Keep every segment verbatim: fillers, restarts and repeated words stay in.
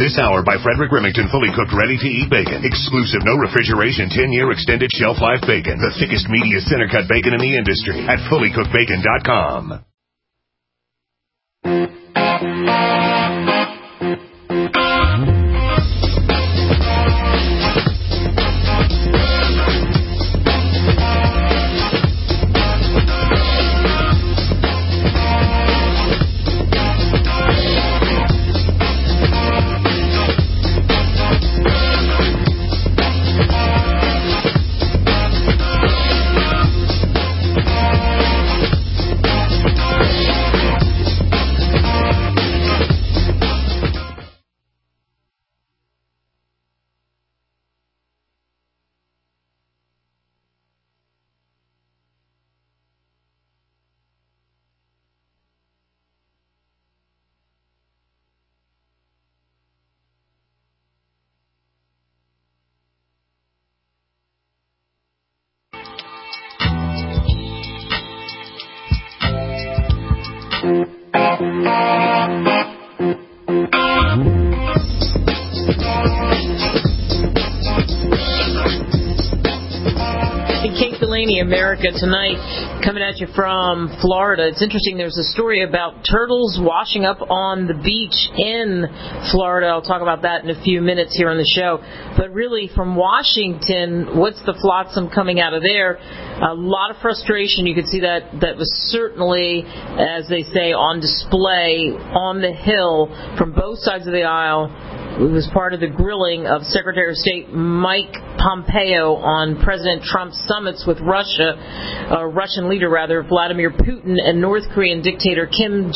This hour by Frederick Remington, fully cooked, ready-to-eat bacon. Exclusive, no refrigeration, ten-year extended shelf life bacon. The thickest, meatiest, center-cut bacon in the industry at fully cooked bacon dot com. America Tonight, coming at you from Florida. It's interesting, there's a story about turtles washing up on the beach in Florida. I'll talk about that in a few minutes here on the show. But really, from Washington, what's the flotsam coming out of there? A lot of frustration. You could see that that was certainly, as they say, on display on the Hill from both sides of the aisle. It was part of the grilling of Secretary of State Mike Pompeo on President Trump's summits with Russia, uh, Russian leader rather, Vladimir Putin, and North Korean dictator Kim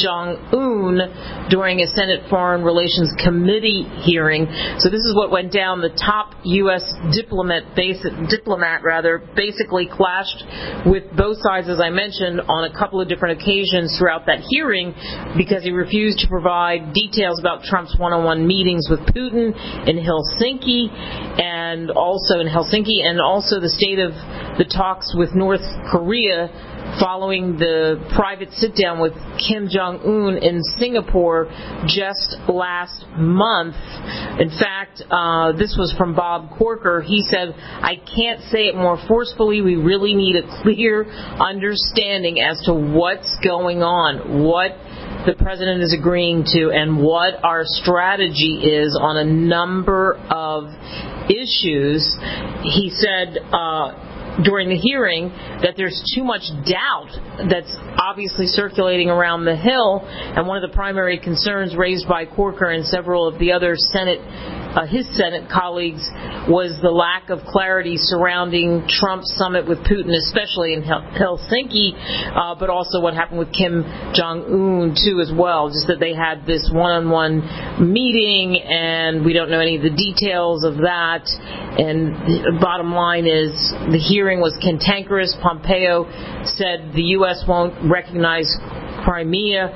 Jong-un during a Senate Foreign Relations Committee hearing. So this is what went down. The top U S diplomat, basic, diplomat rather, basically clashed with both sides, as I mentioned, on a couple of different occasions throughout that hearing because he refused to provide details about Trump's one-on-one meetings with Putin in Helsinki, and also in Helsinki, and also the state of the talks with North Korea following the private sit-down with Kim Jong-un in Singapore just last month. In fact, uh, this was from Bob Corker. He said, "I can't say it more forcefully. We really need a clear understanding as to what's going on, what the president is agreeing to, and what our strategy is on a number of issues." He said uh, during the hearing that there's too much doubt that's obviously circulating around the Hill, and one of the primary concerns raised by Corker and several of the other Senate Uh, his Senate colleagues was the lack of clarity surrounding Trump's summit with Putin, especially in Hel- Helsinki, uh, but also what happened with Kim Jong-un, too, as well. Just that they had this one-on-one meeting, and we don't know any of the details of that. And the bottom line is the hearing was cantankerous. Pompeo said the U S won't recognize Crimea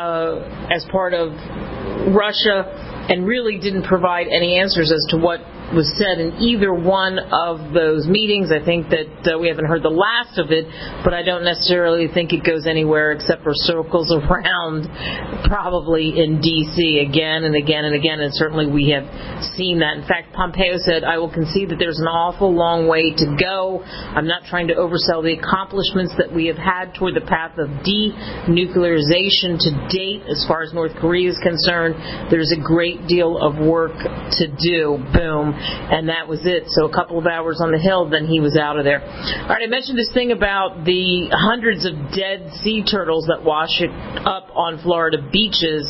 uh, as part of Russia, and really didn't provide any answers as to what was said in either one of those meetings. I think that uh, we haven't heard the last of it, but I don't necessarily think it goes anywhere except for circles around, probably in D C again and again and again, and certainly we have seen that. In fact, Pompeo said, "I will concede that there's an awful long way to go. I'm not trying to oversell the accomplishments that we have had toward the path of denuclearization to date. As far as North Korea is concerned, there's a great deal of work to do." Boom. And that was it. So a couple of hours on the Hill, then he was out of there. All right, I mentioned this thing about the hundreds of dead sea turtles that wash it up on Florida beaches.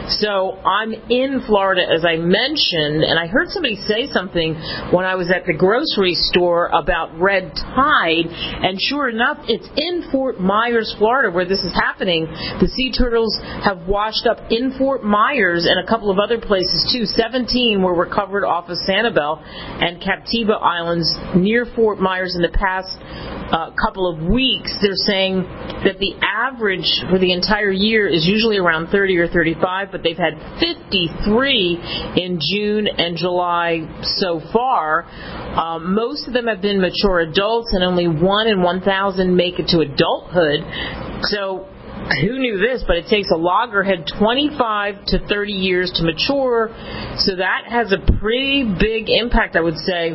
So I'm in Florida, as I mentioned, and I heard somebody say something when I was at the grocery store about red tide, and sure enough, it's in Fort Myers, Florida, where this is happening. The sea turtles have washed up in Fort Myers and a couple of other places, too. seventeen were recovered off of Sanibel and Captiva Islands near Fort Myers in the past uh, couple of weeks. They're saying that the average for the entire year is usually around thirty or thirty-five, but they've had fifty-three in June and July so far. Um, most of them have been mature adults, and only one in one thousand make it to adulthood. So who knew this, but it takes a loggerhead twenty-five to thirty years to mature, so that has a pretty big impact, I would say,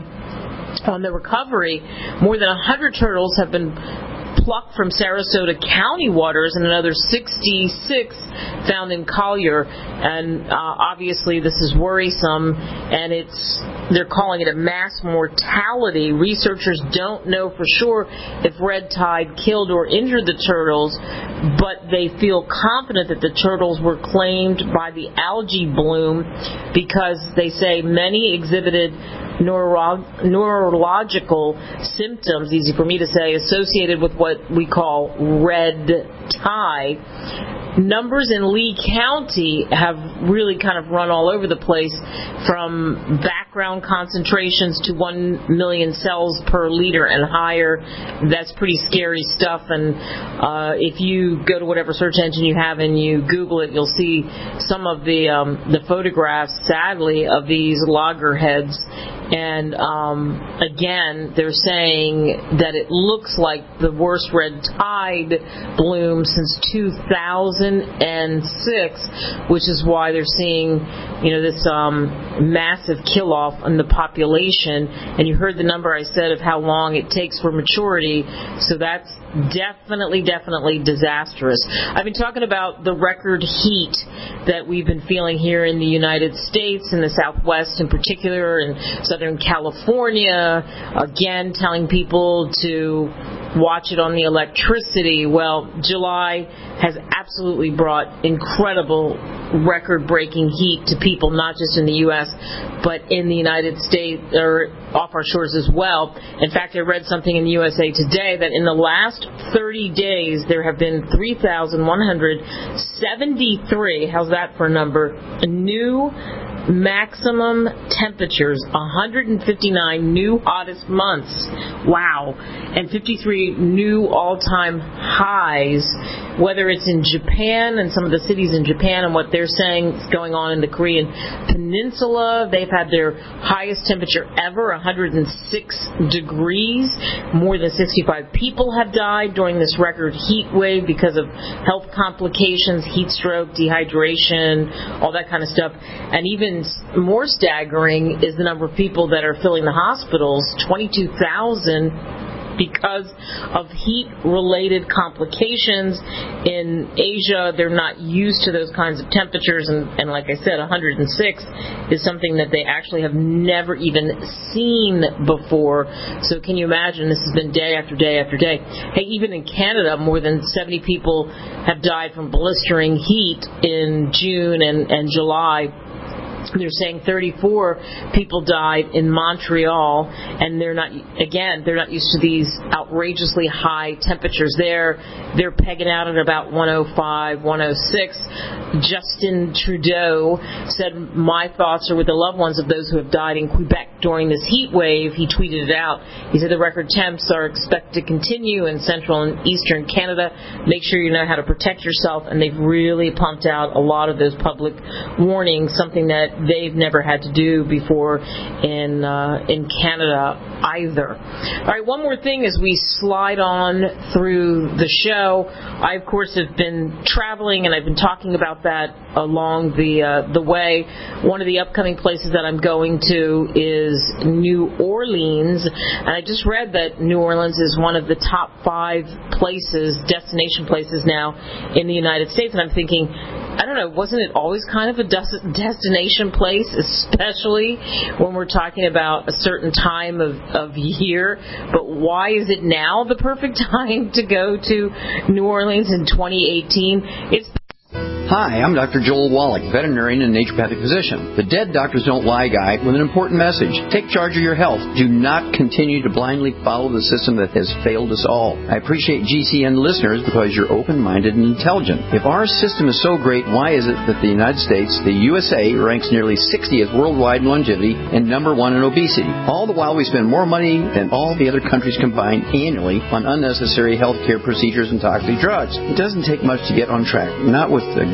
on the recovery. More than one hundred turtles have been plucked from Sarasota County waters, and another sixty-six found in Collier. And uh, obviously this is worrisome, and it's they're calling it a mass mortality. Researchers don't know for sure if red tide killed or injured the turtles, but they feel confident that the turtles were claimed by the algae bloom because they say many exhibited Neuro- neurological symptoms, easy for me to say, associated with what we call red tide. Numbers in Lee County have really kind of run all over the place, from background concentrations to one million cells per liter and higher. That's pretty scary stuff, and uh, if you go to whatever search engine you have and you Google it, you'll see some of the um, the photographs, sadly, of these loggerheads. And um, again, they're saying that it looks like the worst red tide bloom since two thousand six, which is why they're seeing, you know, this um, massive kill-off in the population. And you heard the number I said of how long it takes for maturity, so that's definitely, definitely disastrous. I've been talking about the record heat that we've been feeling here in the United States, in the Southwest in particular, and Southern California, again telling people to watch it on the electricity. Well, July has absolutely brought incredible record-breaking heat to people, not just in the U S, but in the United States, or off our shores as well. In fact, I read something in the U S A Today that in the last thirty days, there have been three thousand one hundred seventy-three, how's that for a number, new maximum temperatures, one hundred fifty-nine new hottest months, wow, and fifty-three new all-time highs, whether it's in Japan and some of the cities in Japan and what they're saying is going on in the Korean Peninsula. They've had their highest temperature ever, one hundred six degrees. More than sixty-five people have died during this record heat wave because of health complications, heat stroke, dehydration, all that kind of stuff. And even more staggering is the number of people that are filling the hospitals, twenty-two thousand, because of heat-related complications. In Asia, they're not used to those kinds of temperatures, and, and like I said, one hundred six is something that they actually have never even seen before. So can you imagine? This has been day after day after day. Hey, even in Canada, more than seventy people have died from blistering heat in June and, and July. They're saying thirty-four people died in Montreal, and they're not, again, they're not used to these outrageously high temperatures there. They're pegging out at about one oh five, one oh six. Justin Trudeau said, "My thoughts are with the loved ones of those who have died in Quebec during this heat wave." He tweeted it out. He said the record temps are expected to continue in central and eastern Canada. Make sure you know how to protect yourself, and they've really pumped out a lot of those public warnings, something that they've never had to do before in uh, in Canada either. All right, one more thing as we slide on through the show. I, of course, have been traveling, and I've been talking about that along the uh, the way. One of the upcoming places that I'm going to is New Orleans, and I just read that New Orleans is one of the top five places, destination places now in the United States, and I'm thinking, I don't know, wasn't it always kind of a des- destination place, especially when we're talking about a certain time of, of year? But why is it now the perfect time to go to New Orleans in twenty eighteen? It's Hi, I'm Doctor Joel Wallach, veterinarian and naturopathic physician. The Dead Doctors Don't Lie guy with an important message. Take charge of your health. Do not continue to blindly follow the system that has failed us all. I appreciate G C N listeners because you're open-minded and intelligent. If our system is so great, why is it that the United States, the U S A, ranks nearly sixtieth worldwide in longevity and number one in obesity? All the while we spend more money than all the other countries combined annually on unnecessary health care procedures and toxic drugs. It doesn't take much to get on track. Not with the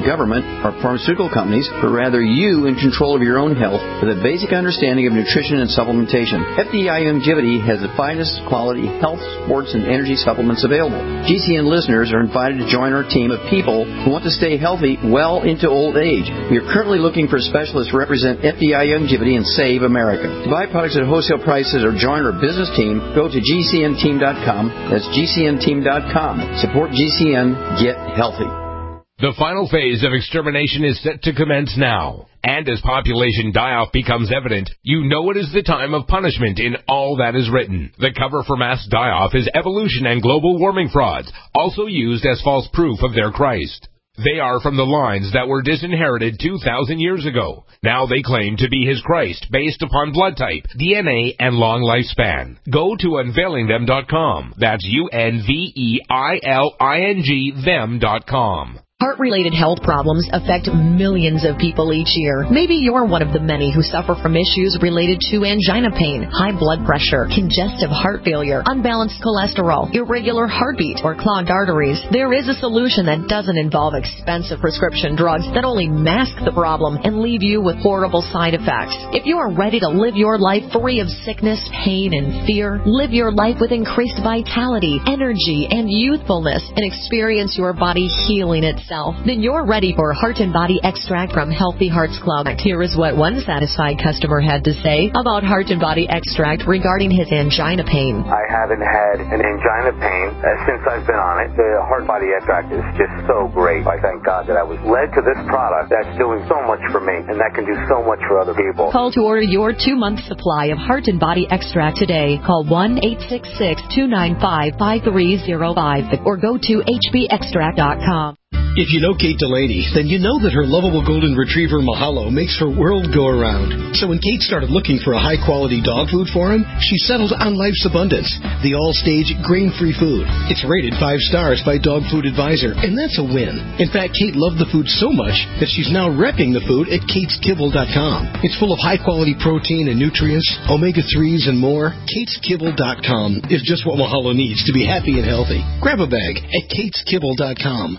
government or pharmaceutical companies, but rather you in control of your own health with a basic understanding of nutrition and supplementation. F D I Youngevity has the finest quality health, sports, and energy supplements available. G C N listeners are invited to join our team of people who want to stay healthy well into old age. We are currently looking for specialists to represent F D I Youngevity and Save America. To buy products at wholesale prices or join our business team, go to G C N team dot com. That's G C N team dot com. Support G C N. Get healthy. The final phase of extermination is set to commence now. And as population die-off becomes evident, you know it is the time of punishment in all that is written. The cover for mass die-off is evolution and global warming frauds, also used as false proof of their Christ. They are from the lines that were disinherited two thousand years ago. Now they claim to be his Christ based upon blood type, D N A, and long lifespan. Go to unveiling them dot com. That's U N V E I L I N G them dot com. Heart-related health problems affect millions of people each year. Maybe you're one of the many who suffer from issues related to angina pain, high blood pressure, congestive heart failure, unbalanced cholesterol, irregular heartbeat, or clogged arteries. There is a solution that doesn't involve expensive prescription drugs that only mask the problem and leave you with horrible side effects. If you are ready to live your life free of sickness, pain, and fear, live your life with increased vitality, energy, and youthfulness, and experience your body healing itself, then you're ready for Heart and Body Extract from Healthy Hearts Club. Here is what one satisfied customer had to say about Heart and Body Extract regarding his angina pain. I haven't had an angina pain uh, since I've been on it. The Heart Body Extract is just so great. I thank God that I was led to this product that's doing so much for me, and that can do so much for other people. Call to order your two-month supply of Heart and Body Extract today. Call one eight six six, two nine five, five three zero five or go to H B extract dot com. If you know Kate Delaney, then you know that her lovable golden retriever Mahalo makes her world go around. So when Kate started looking for a high-quality dog food for him, she settled on Life's Abundance, the all-stage grain-free food. It's rated five stars by Dog Food Advisor, and that's a win. In fact, Kate loved the food so much that she's now repping the food at kates kibble dot com. It's full of high-quality protein and nutrients, omega threes, and more. kates kibble dot com is just what Mahalo needs to be happy and healthy. Grab a bag at kates kibble dot com.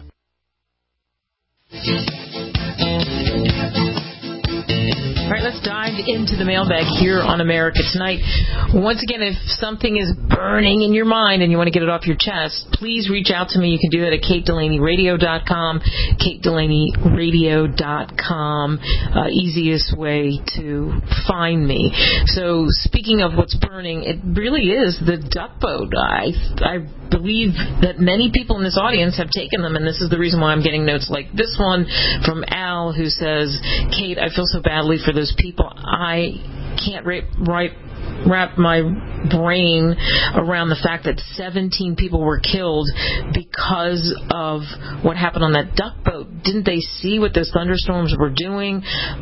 All right, let's dive into the mailbag here on America Tonight. Once again, if something is burning in your mind and you want to get it off your chest, please reach out to me. You can do that at kate delaney radio dot com, kate delaney radio dot com, uh, easiest way to find me. So speaking of what's burning, it really is the duck boat. I, I believe that many people in this audience have taken them, and this is the reason why I'm getting notes like this one from Al, who says, Kate, I feel so badly for those people. I can't write, write wrap my brain around the fact that seventeen people were killed because of what happened on that duck boat. Didn't they see what those thunderstorms were doing?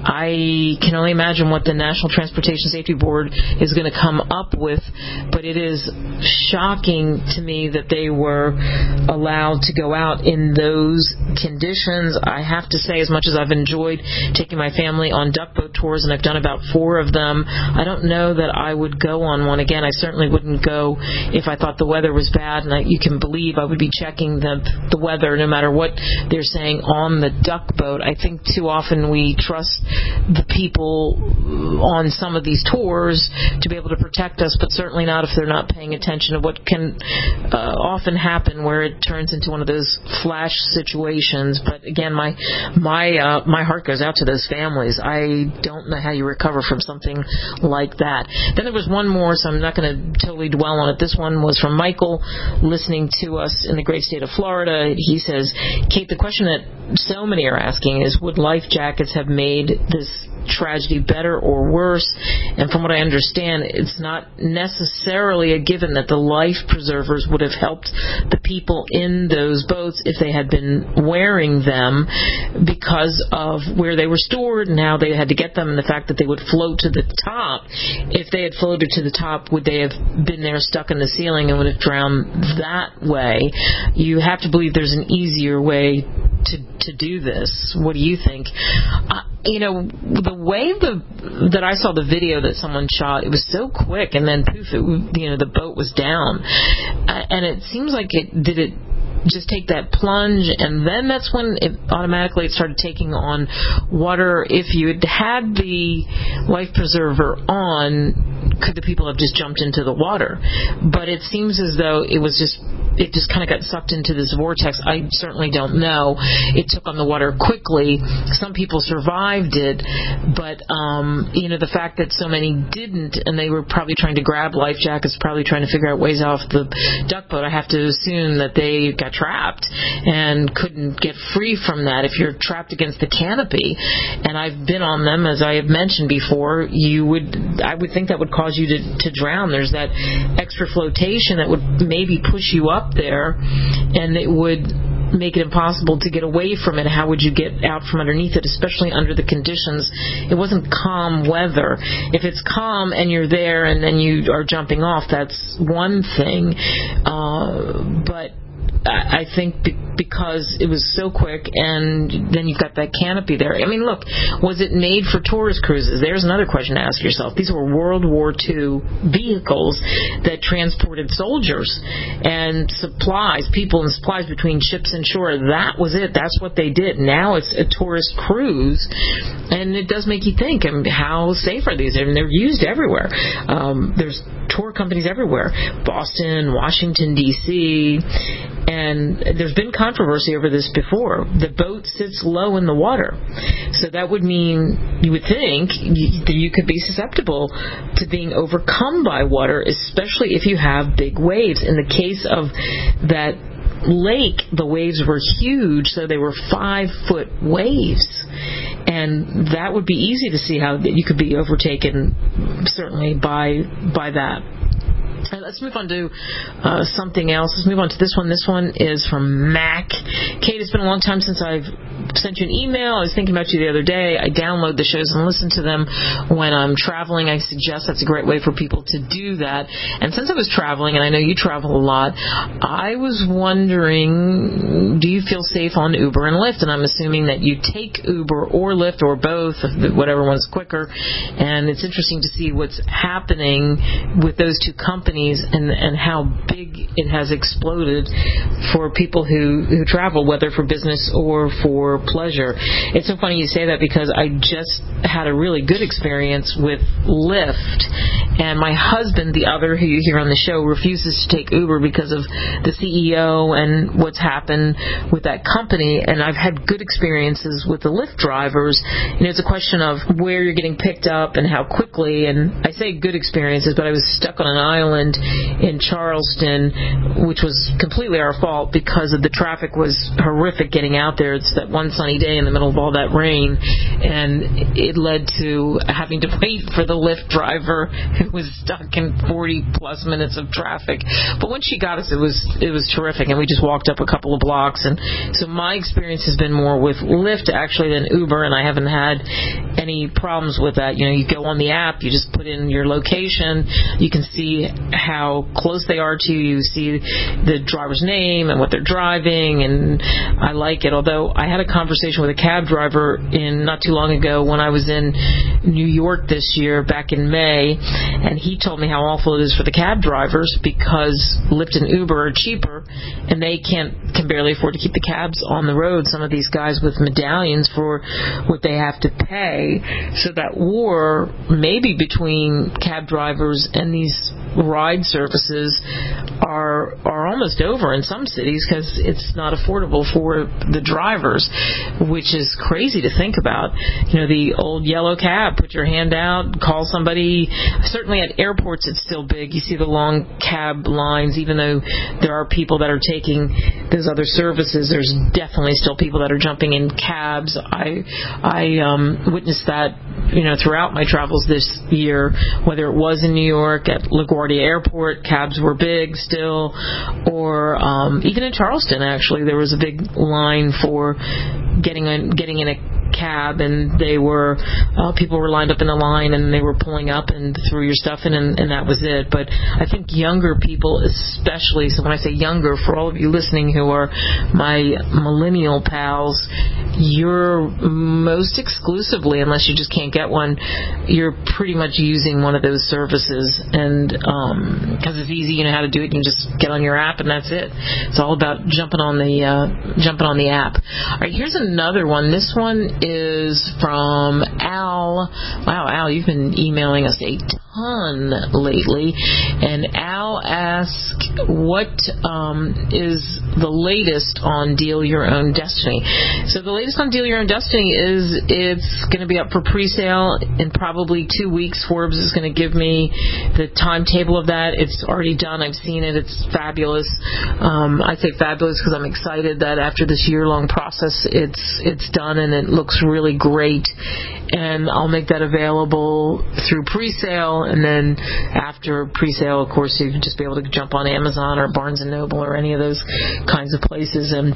I can only imagine what the National Transportation Safety Board is going to come up with, but it is shocking to me that they were allowed to go out in those conditions. I have to say, as much as I've enjoyed taking my family on duck boat tours, and I've done about four of them, I don't know that I would go on one again. I certainly wouldn't go if I thought the weather was bad, and I, you can believe I would be checking the the weather no matter what they're saying on the duck boat. I think too often we trust the people on some of these tours to be able to protect us, but certainly not if they're not paying attention to what can uh, often happen where it turns into one of those flash situations. But again, my my uh, my heart goes out to those families. I don't know how you recover from something like that. Then there was one more, so I'm not going to totally dwell on it. This one was from Michael, listening to us in the great state of Florida. He says, Kate, the question that so many are asking is, would life jackets have made this tragedy better or worse? And from what I understand, it's not necessarily a given that the life preservers would have helped the people in those boats if they had been wearing them, because of where they were stored and how they had to get them, and the fact that they would float to the top. If they had floated to the top, would they have been there stuck in the ceiling and would have drowned that way? You have to believe there's an easier way to to do this. What do you think? Uh, you know, the way the that I saw the video that someone shot, it was so quick, and then poof, it, you know, the boat was down, uh, and it seems like it did it just take that plunge, and then that's when it automatically it started taking on water. If you had had the life preserver on, could the people have just jumped into the water? But it seems as though it was just it just kind of got sucked into this vortex. I certainly don't know. It took on the water quickly. Some people survived it, but um, you know, the fact that so many didn't, and they were probably trying to grab life jackets, probably trying to figure out ways off the duck boat. I have to assume that they got trapped and couldn't get free from that. If you're trapped against the canopy, and I've been on them, as I have mentioned before, you would, I would think that would cause you to, to drown. There's that extra flotation that would maybe push you up there, and it would make it impossible to get away from it. How would you get out from underneath it, especially under the conditions? It wasn't calm weather. If it's calm and you're there and then you are jumping off, that's one thing. Uh, but I think because it was so quick, and then you've got that canopy there. I mean, look, was it made for tourist cruises? There's another question to ask yourself. These were World War Two vehicles that transported soldiers and supplies, people and supplies between ships and shore. That was it. That's what they did. Now it's a tourist cruise, and it does make you think, I mean, how safe are these? I mean, they're used everywhere. Um, there's tour companies everywhere. Boston, Washington, D C, and there's been controversy over this before. The boat sits low in the water. So that would mean, you would think, you, you could be susceptible to being overcome by water, especially if you have big waves. In the case of that lake, the waves were huge, so they were five-foot waves. And that would be easy to see how you could be overtaken, certainly, by by that. Uh, let's move on to uh, something else. Let's move on to this one. This one is from Mac. Kate, it's been a long time since I've sent you an email. I was thinking about you the other day. I download the shows and listen to them when I'm traveling. I suggest that's a great way for people to do that. And since I was traveling, and I know you travel a lot, I was wondering, do you feel safe on Uber and Lyft? And I'm assuming that you take Uber or Lyft or both, whatever one's quicker. And it's interesting to see what's happening with those two companies and, and how big it has exploded for people who, who travel, whether for business or for pleasure. It's so funny you say that, because I just had a really good experience with Lyft, and my husband, the other who you hear on the show, refuses to take Uber because of the C E O and what's happened with that company. And I've had good experiences with the Lyft drivers. You know, it's a question of where you're getting picked up and how quickly. And I say good experiences, but I was stuck on an island in Charleston, which was completely our fault because of the traffic was horrific getting out there. It's that one sunny day in the middle of all that rain, and it led to having to wait for the Lyft driver who was stuck in forty plus minutes of traffic. But once she got us, it was it was terrific, and we just walked up a couple of blocks. And so my experience has been more with Lyft actually than Uber, and I haven't had any problems with that. You know, you go on the app, you just put in your location, you can see how close they are to you, you see the driver's name and what they're driving, and I like it. Although I had a conversation with a cab driver in not too long ago when I was in New York this year, back in May, and he told me how awful it is for the cab drivers because Lyft and Uber are cheaper, and they can't can barely afford to keep the cabs on the road. Some of these guys with medallions for what they have to pay. So that war, maybe between cab drivers and these ride services, are are almost over in some cities because it's not affordable for the drivers, which is crazy to think about. You know, the old yellow cab, put your hand out, call somebody. Certainly at airports it's still big. You see the long cab lines, even though there are people that are taking those other services, there's definitely still people that are jumping in cabs. I I um, witnessed that, you know, throughout my travels this year, whether it was in New York at LaGuardia Airport, cabs were big still, or um, even in Charleston, actually, there was a big line for getting in, getting in a cab, and they were uh, people were lined up in a line, and they were pulling up and threw your stuff in, and, and that was it. But I think younger people, especially, so when I say younger, for all of you listening who are my millennial pals, you're most exclusively, unless you just can't get one, you're pretty much using one of those services, and because um, it's easy, you know how to do it. You can just get on your app, and that's it. It's all about jumping on the uh, jumping on the app. All right, here's another one. This one is from Al. Wow, Al, you've been emailing us a ton lately, and Al asked, "What um, is the latest on Deal Your Own Destiny?" So the latest on Deal Your Own Destiny is it's going to be up for pre-sale in probably two weeks. Forbes is going to give me the timetable of that. It's already done. I've seen it. It's fabulous. Um, I say fabulous because I'm excited that after this year-long process, it's it's done, and it looks really great. And I'll make that available through pre-sale, and then after pre-sale, of course, you can just be able to jump on Amazon or Barnes and Noble or any of those kinds of places and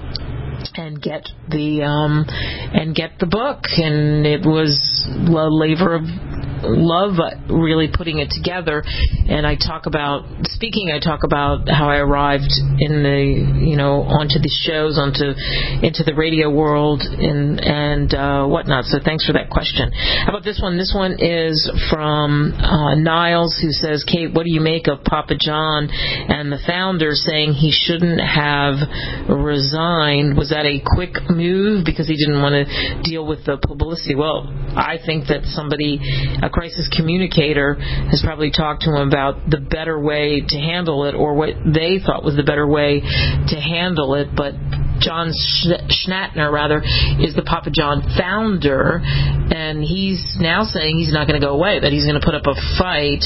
and get the um, and get the book. And it was a labor of love, really putting it together. And I talk about speaking. I talk about how I arrived in the you know onto the shows, onto into the radio world, and and uh, whatnot. So thanks for that question. How about this one? This one is from uh, Niles, who says, "Kate, what do you make of Papa John and the founder saying he shouldn't have resigned? Was that a quick move because he didn't want to deal with the publicity?" Well, I think that somebody, a crisis communicator, has probably talked to him about the better way to handle it, or what they thought was the better way to handle it. But John Schnatter, rather, is the Papa John founder, and he's now saying he's not going to go away, that he's going to put up a fight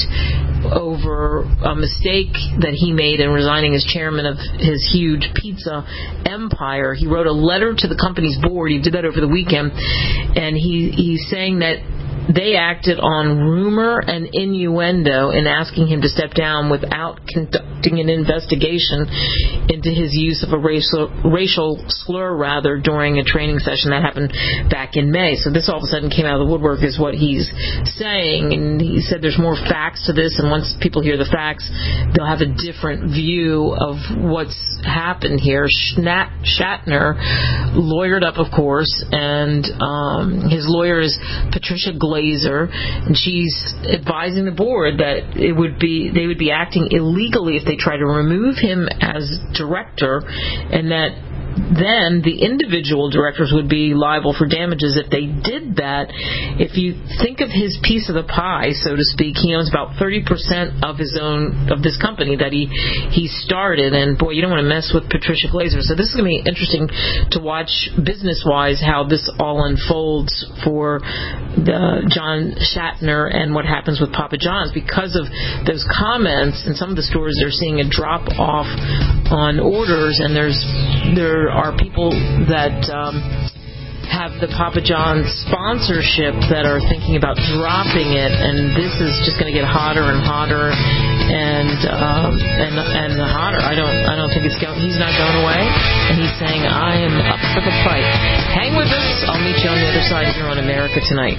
over a mistake that he made in resigning as chairman of his huge pizza empire. He wrote a letter to the company's board. He did that over the weekend, and he he's saying that they acted on rumor and innuendo in asking him to step down without conducting an investigation into his use of a racial, racial slur, rather, during a training session that happened back in May. So this all of a sudden came out of the woodwork, is what he's saying. And he said there's more facts to this, and once people hear the facts, they'll have a different view of what's happened here. Schnat, Shatner lawyered up, of course, and um, his lawyer is Patricia Glazer, and she's advising the board that it would be they would be acting illegally if they try to remove him as director, and that then the individual directors would be liable for damages if they did that. If you think of his piece of the pie, so to speak, he owns about thirty percent of his own, of this company that he he started, and boy, you don't want to mess with Patricia Glazer. So this is going to be interesting to watch business-wise how this all unfolds for the John Shatner and what happens with Papa John's. Because of those comments, and some of the stores are seeing a drop-off on orders, and there's there are people that um, have the Papa John's sponsorship that are thinking about dropping it, and this is just going to get hotter and hotter and um, and and hotter. I don't I don't think it's going. He's not going away, and he's saying, "I am up for the fight." Hang with us. I'll meet you on the other side here on America Tonight.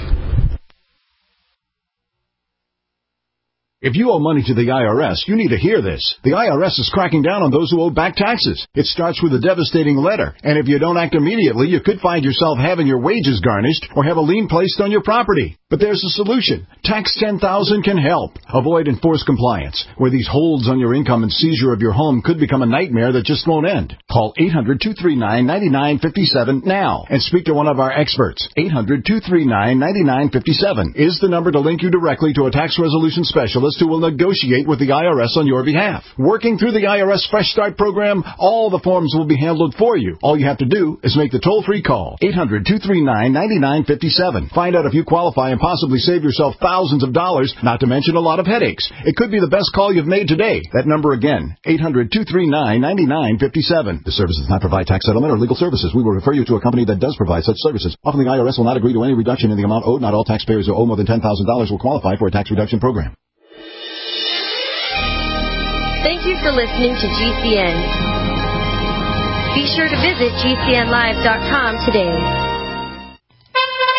If you owe money to the I R S, you need to hear this. The I R S is cracking down on those who owe back taxes. It starts with a devastating letter, and if you don't act immediately, you could find yourself having your wages garnished or have a lien placed on your property. But there's a solution. Tax ten thousand can help. Avoid enforced compliance, where these holds on your income and seizure of your home could become a nightmare that just won't end. Call eight hundred, two three nine, nine nine five seven now and speak to one of our experts. eight hundred, two three nine, nine nine five seven is the number to link you directly to a tax resolution specialist who will negotiate with the I R S on your behalf. Working through the I R S Fresh Start program, all the forms will be handled for you. All you have to do is make the toll-free call. eight hundred, two three nine, nine nine five seven. Find out if you qualify and possibly save yourself thousands of dollars, not to mention a lot of headaches. It could be the best call you've made today. That number again, eight hundred, two three nine, nine nine five seven. The service does not provide tax settlement or legal services. We will refer you to a company that does provide such services. Often the I R S will not agree to any reduction in the amount owed. Not all taxpayers who owe more than ten thousand dollars will qualify for a tax reduction program. Thank you for listening to G C N. Be sure to visit G C N live dot com today.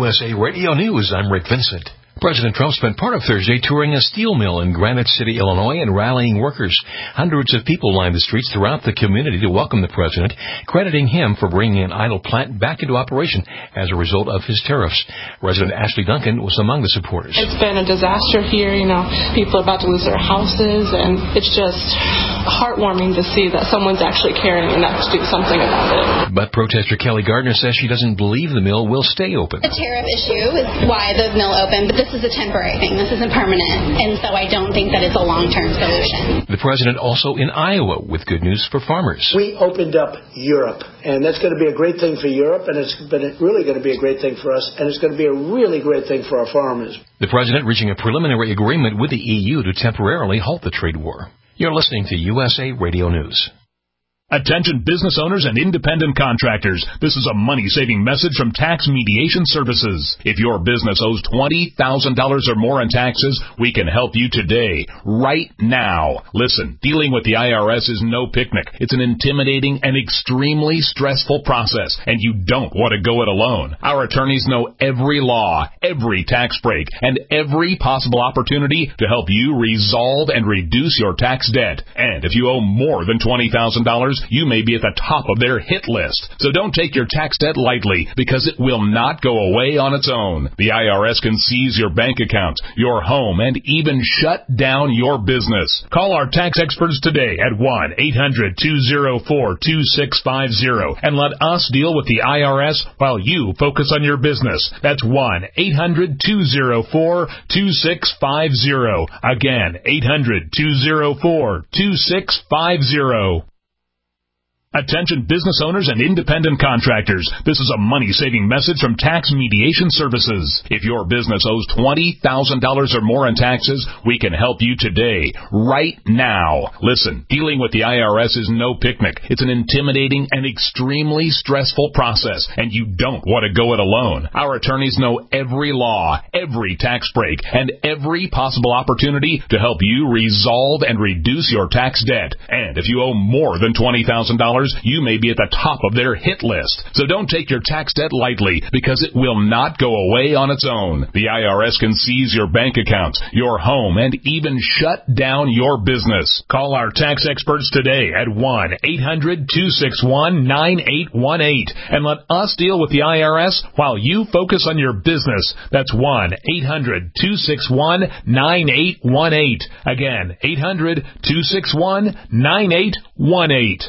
U S A Radio News, I'm Rick Vincent. President Trump spent part of Thursday touring a steel mill in Granite City, Illinois, and rallying workers. Hundreds of people lined the streets throughout the community to welcome the president, crediting him for bringing an idle plant back into operation as a result of his tariffs. Resident Ashley Duncan was among the supporters. It's been a disaster here. You know, people are about to lose their houses, and it's just heartwarming to see that someone's actually caring enough to do something about it. But protester Kelly Gardner says she doesn't believe the mill will stay open. The tariff issue is why the mill opened, but this is a temporary thing. This isn't permanent, and so I don't think that it's a long-term solution. The president also in Iowa with good news for farmers. We opened up Europe, and that's going to be a great thing for Europe, and it's been really going to be a great thing for us, and it's going to be a really great thing for our farmers. The president reaching a preliminary agreement with the E U to temporarily halt the trade war. You're listening to U S A Radio News. Attention business owners and independent contractors. This is a money-saving message from Tax Mediation Services. If your business owes twenty thousand dollars or more in taxes, we can help you today, right now. Listen, dealing with the I R S is no picnic. It's an intimidating and extremely stressful process, and you don't want to go it alone. Our attorneys know every law, every tax break, and every possible opportunity to help you resolve and reduce your tax debt. And if you owe more than twenty thousand dollars, you may be at the top of their hit list. So don't take your tax debt lightly, because it will not go away on its own. The I R S can seize your bank account, your home, and even shut down your business. Call our tax experts today at one eight hundred two oh four two six five oh and let us deal with the I R S while you focus on your business. That's one eight hundred two oh four two six five oh. Again, eight hundred two oh four two six five oh. Attention business owners and independent contractors. This is a money-saving message from Tax Mediation Services. If your business owes twenty thousand dollars or more in taxes, we can help you today, right now. Listen, dealing with the I R S is no picnic. It's an intimidating and extremely stressful process, and you don't want to go it alone. Our attorneys know every law, every tax break, and every possible opportunity to help you resolve and reduce your tax debt. And if you owe more than twenty thousand dollars, you may be at the top of their hit list. So don't take your tax debt lightly, because it will not go away on its own. The I R S can seize your bank account, your home, and even shut down your business. Call our tax experts today at one eight hundred two six one nine eight one eight and let us deal with the I R S while you focus on your business. That's one eight hundred two six one nine eight one eight. Again, eight hundred two six one nine eight one eight.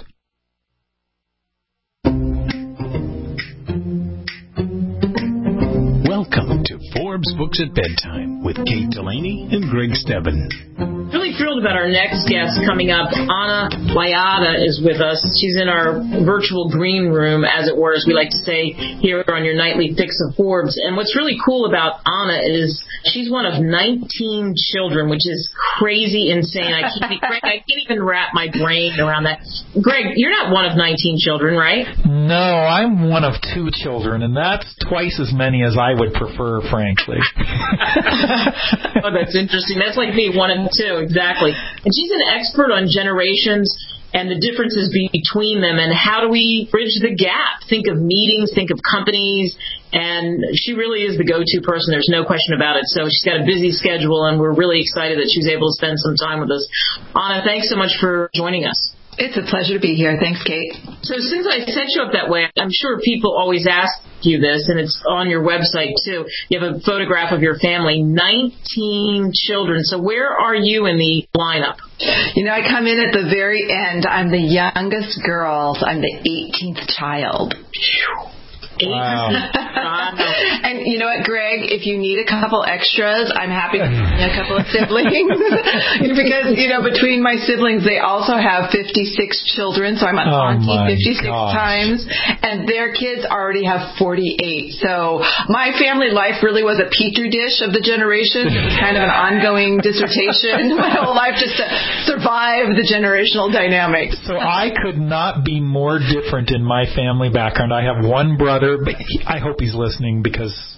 Welcome to Forbes Books at Bedtime with Kate Delaney and Greg Stebbin. Really thrilled about our next guest coming up. Anna Lyada is with us. She's in our virtual green room, as it were, as we like to say here on your nightly fix of Forbes. And what's really cool about Anna is she's one of nineteen children, which is crazy insane. I can't, Greg, I can't even wrap my brain around that. Greg, you're not one of nineteen children, right? No, I'm one of two children, and that's twice as many as I would prefer, frankly. Oh, that's interesting. That's like me, one and two, exactly. And she's an expert on generations and the differences between them, and how do we bridge the gap? Think of meetings, think of companies, and she really is the go-to person. There's no question about it. So she's got a busy schedule, and we're really excited that she's able to spend some time with us. Anna, thanks so much for joining us. It's a pleasure to be here. Thanks, Kate. So since I set you up that way, I'm sure people always ask you this, and it's on your website, too. You have a photograph of your family, nineteen children. So where are you in the lineup? You know, I come in at the very end. I'm the youngest girl. So I'm the eighteenth child. Wow. And you know what, Greg, if you need a couple extras, I'm happy to bring a couple of siblings. Because, you know, between my siblings, they also have fifty-six children, so I'm on Auntie oh fifty-six gosh. times, and their kids already have forty-eight. So my family life really was a petri dish of the generation. It was kind of an ongoing dissertation my whole life, just to survive the generational dynamics. So I could not be more different in my family background. I have one brother, but he, I hope he's listening, because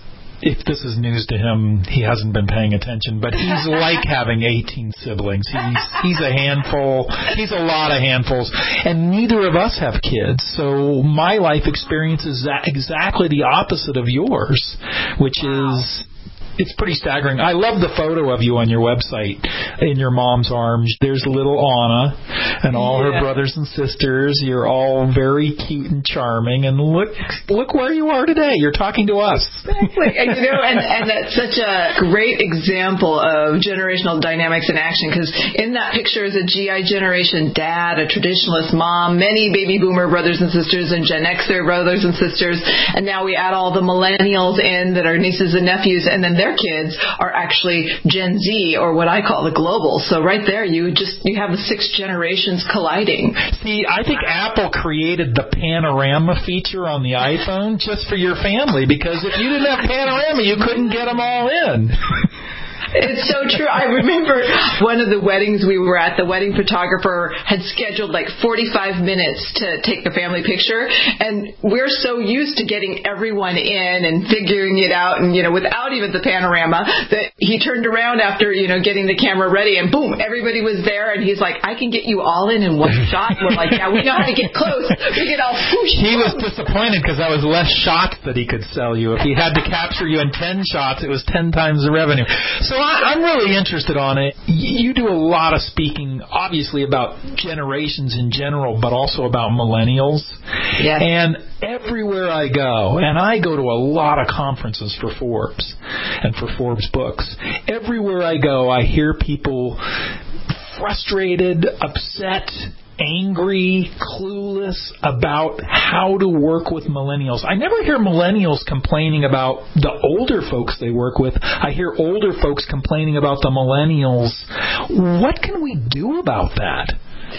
if this is news to him, he hasn't been paying attention, but he's like having eighteen siblings. He's he's a handful. He's a lot of handfuls, and neither of us have kids. So my life experience is that exactly the opposite of yours, which wow. is. It's pretty staggering. I love the photo of you on your website in your mom's arms. There's little Anna and all yeah. her brothers and sisters. You're all very cute and charming. And look look where you are today. You're talking to us. Exactly. And, you know, and, and that's such a great example of generational dynamics in action, because in that picture is a G I generation dad, a traditionalist mom, many baby boomer brothers and sisters, and Gen Xer brothers and sisters. And now we add all the millennials in that are nieces and nephews, and then their kids are actually Gen Z, or what I call the global. So right there, you just you have the six generations colliding. See, I think Apple created the panorama feature on the iPhone just for your family, because if you didn't have panorama, you couldn't get them all in. It's so true. I remember one of the weddings we were at, the wedding photographer had scheduled like forty-five minutes to take the family picture, and we're so used to getting everyone in and figuring it out, and, you know, without even the panorama, that he turned around after, you know, getting the camera ready, and boom, everybody was there, and he's like, I can get you all in in one shot. We're like, yeah, we know how to get close. We get all whoosh. He was disappointed because I was less shocked that he could sell you. If he had to capture you in ten shots, it was ten times the revenue. So I'm really interested on it. You do a lot of speaking, obviously, about generations in general, but also about millennials. Yeah. And everywhere I go, and I go to a lot of conferences for Forbes and for Forbes books, everywhere I go, I hear people frustrated, upset, angry, clueless about how to work with millennials. I never hear millennials complaining about the older folks they work with. I hear older folks complaining about the millennials. What can we do about that?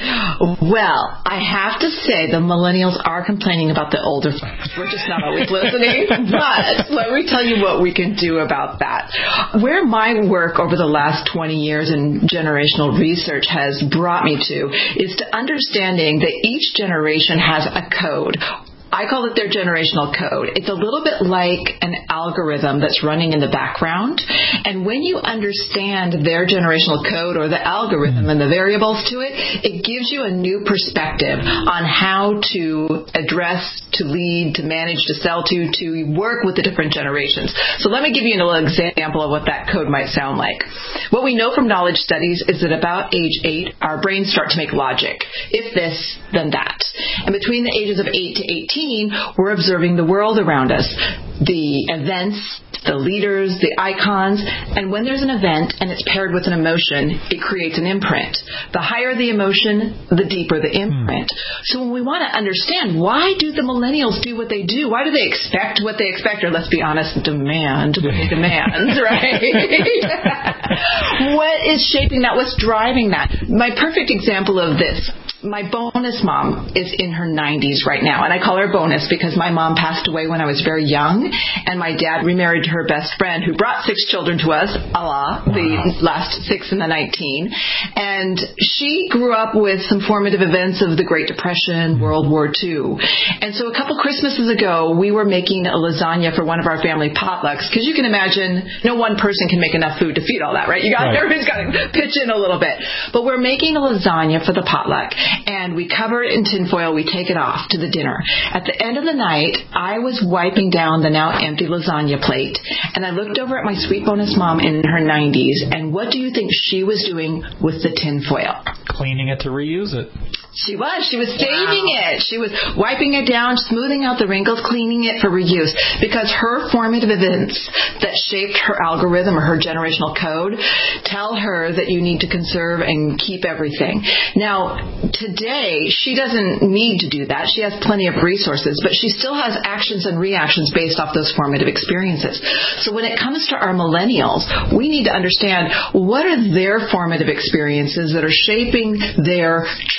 Well, I have to say the millennials are complaining about the older folks. We're just not always listening. But let me tell you what we can do about that. Where my work over the last twenty years in generational research has brought me to is to understanding that each generation has a code. I call it their generational code. It's a little bit like an algorithm that's running in the background. And when you understand their generational code or the algorithm and the variables to it, it gives you a new perspective on how to address, to lead, to manage, to sell to, to work with the different generations. So let me give you a little example of what that code might sound like. What we know from knowledge studies is that about age eight, our brains start to make logic. If this, then that. And between the ages of eight to eighteen, we're observing the world around us, the events, the leaders, the icons, and when there's an event and it's paired with an emotion, it creates an imprint. The higher the emotion, the deeper the imprint. So when we want to understand, why do the millennials do what they do? Why do they expect what they expect? Or let's be honest, demand what they demand, right? What is shaping that? What's driving that? My perfect example of this, my bonus mom is in her nineties right now, and I call her bonus because my mom passed away when I was very young, and my dad remarried her best friend who brought six children to us, Allah, the last six and the nineteen, and she grew up with some formative events of the Great Depression, World War Two, and so a couple Christmases ago, we were making a lasagna for one of our family potlucks, because you can imagine no one person can make enough food to feed all that, right? You got, right. Everybody's got to pitch in a little bit, but we're making a lasagna for the potluck, and we cover it in tinfoil, we take it off to the dinner. At the end of the night, I was wiping down the now empty lasagna plate, and I looked over at my sweet bonus mom in her nineties, and what do you think she was doing with the tinfoil? Cleaning it to reuse it. She was. She was saving wow. it. She was wiping it down, smoothing out the wrinkles, cleaning it for reuse. Because her formative events that shaped her algorithm or her generational code tell her that you need to conserve and keep everything. Now, today, she doesn't need to do that. She has plenty of resources, but she still has actions and reactions based off those formative experiences. So when it comes to our millennials, we need to understand what are their formative experiences that are shaping their choices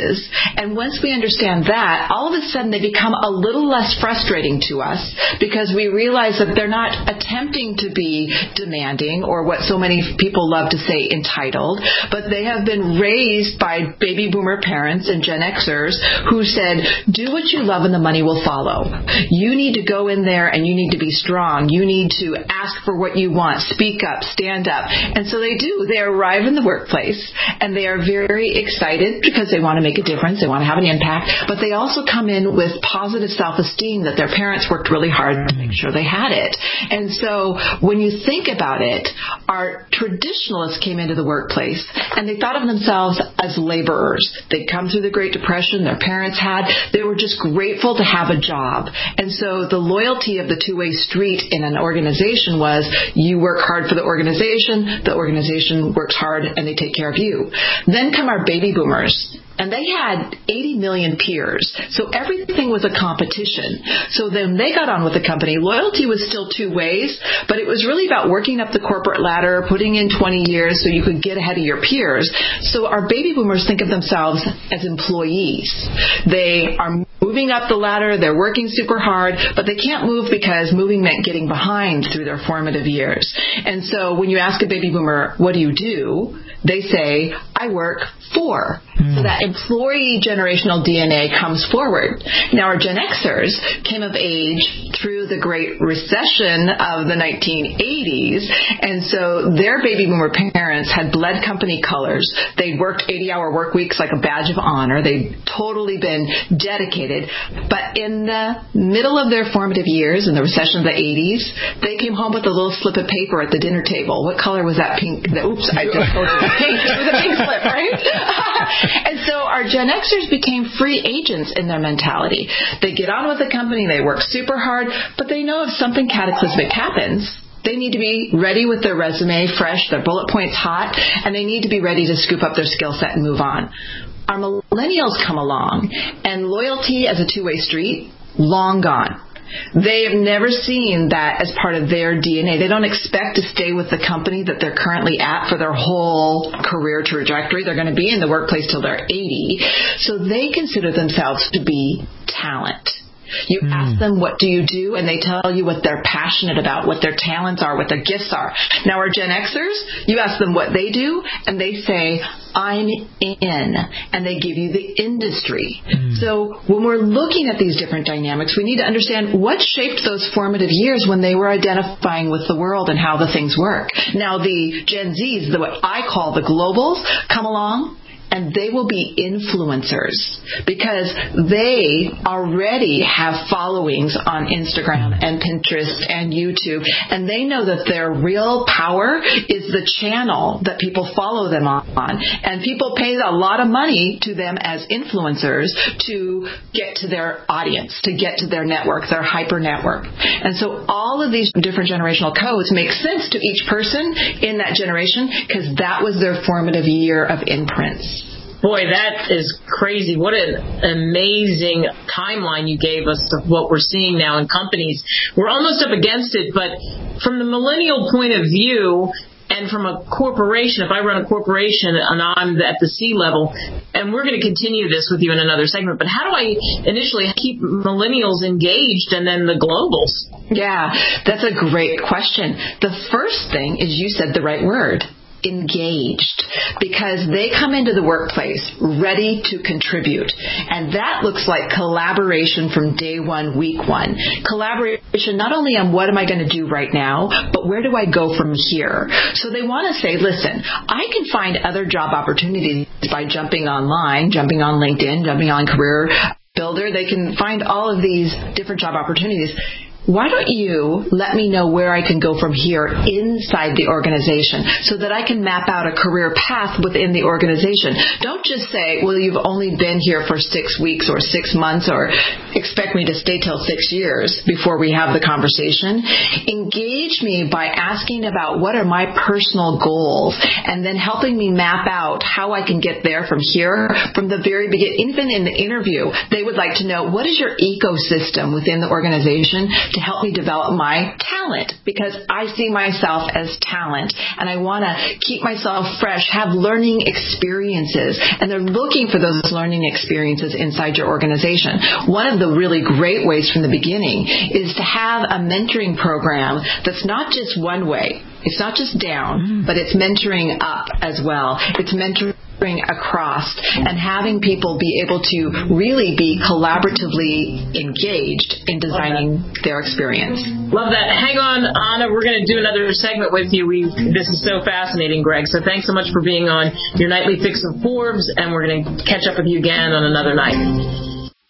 is. And once we understand that, all of a sudden they become a little less frustrating to us because we realize that they're not attempting to be demanding or what so many people love to say entitled, but they have been raised by baby boomer parents and Gen Xers who said, do what you love and the money will follow. You need to go in there and you need to be strong. You need to ask for what you want, speak up, stand up. And so they do. They arrive in the workplace and they are very excited because they want to make a difference. They want to have an impact, but they also come in with positive self-esteem that their parents worked really hard to make sure they had it. And so when you think about it, our traditionalists came into the workplace and they thought of themselves as laborers. They'd come through the Great Depression, their parents had. They were just grateful to have a job. And so the loyalty of the two-way street in an organization was you work hard for the organization, the organization works hard, and they take care of you. Then come our baby boomers. And they had eighty million peers. So everything was a competition. So then they got on with the company. Loyalty was still two ways, but it was really about working up the corporate ladder, putting in twenty years so you could get ahead of your peers. So our baby boomers think of themselves as employees. They are moving up the ladder. They're working super hard, but they can't move because moving meant getting behind through their formative years. And so when you ask a baby boomer, what do you do? They say, I work for. Mm. So that employee generational D N A comes forward. Now, our Gen Xers came of age through the Great Recession of the nineteen eighties, and so their baby boomer parents had bled company colors. They'd worked eighty-hour work weeks like a badge of honor. They'd totally been dedicated. But in the middle of their formative years, in the recession of the eighties, they came home with a little slip of paper at the dinner table. What color was that pink? Oops, I just told you. Pink. It was a pink slip, right? And so our Gen Xers became free agents in their mentality. They get on with the company, they work super hard, but they know if something cataclysmic happens, they need to be ready with their resume fresh, their bullet points hot, and they need to be ready to scoop up their skill set and move on. Our millennials come along, and loyalty as a two-way street, long gone. They have never seen that as part of their D N A. They don't expect to stay with the company that they're currently at for their whole career trajectory. They're going to be in the workplace till they're eighty. So they consider themselves to be talent. You mm. ask them, what do you do? And they tell you what they're passionate about, what their talents are, what their gifts are. Now, our Gen Xers, you ask them what they do, and they say, I'm in. And they give you the industry. Mm. So when we're looking at these different dynamics, we need to understand what shaped those formative years when they were identifying with the world and how the things work. Now, the Gen Zs, the, what I call the globals, come along, and they will be influencers because they already have followings on Instagram and Pinterest and YouTube. And they know that their real power is the channel that people follow them on. And people pay a lot of money to them as influencers to get to their audience, to get to their network, their hyper network. And so all of these different generational codes make sense to each person in that generation because that was their formative year of imprints. Boy, that is crazy. What an amazing timeline you gave us of what we're seeing now in companies. We're almost up against it, but from the millennial point of view and from a corporation, if I run a corporation and I'm at the C level, and we're going to continue this with you in another segment, but how do I initially keep millennials engaged and then the globals? Yeah, that's a great question. The first thing is you said the right word. Engaged, because they come into the workplace ready to contribute. And that looks like collaboration from day one, week one. Collaboration not only on what am I going to do right now, but where do I go from here? So they want to say, listen, I can find other job opportunities by jumping online, jumping on LinkedIn, jumping on Career Builder. They can find all of these different job opportunities. Why don't you let me know where I can go from here inside the organization so that I can map out a career path within the organization? Don't just say, well, you've only been here for six weeks or six months or expect me to stay till six years before we have the conversation. Engage me by asking about what are my personal goals and then helping me map out how I can get there from here from the very beginning. Even in the interview, they would like to know what is your ecosystem within the organization to help me develop my talent, because I see myself as talent, and I want to keep myself fresh, have learning experiences, and they're looking for those learning experiences inside your organization. One of the really great ways from the beginning is to have a mentoring program that's not just one way. It's not just down, but it's mentoring up as well. It's mentoring across and having people be able to really be collaboratively engaged in designing their experience. Love that. Hang on, Anna. We're going to do another segment with you. We This is so fascinating, Greg. So thanks so much for being on your Nightly Fix of Forbes, and we're going to catch up with you again on another night.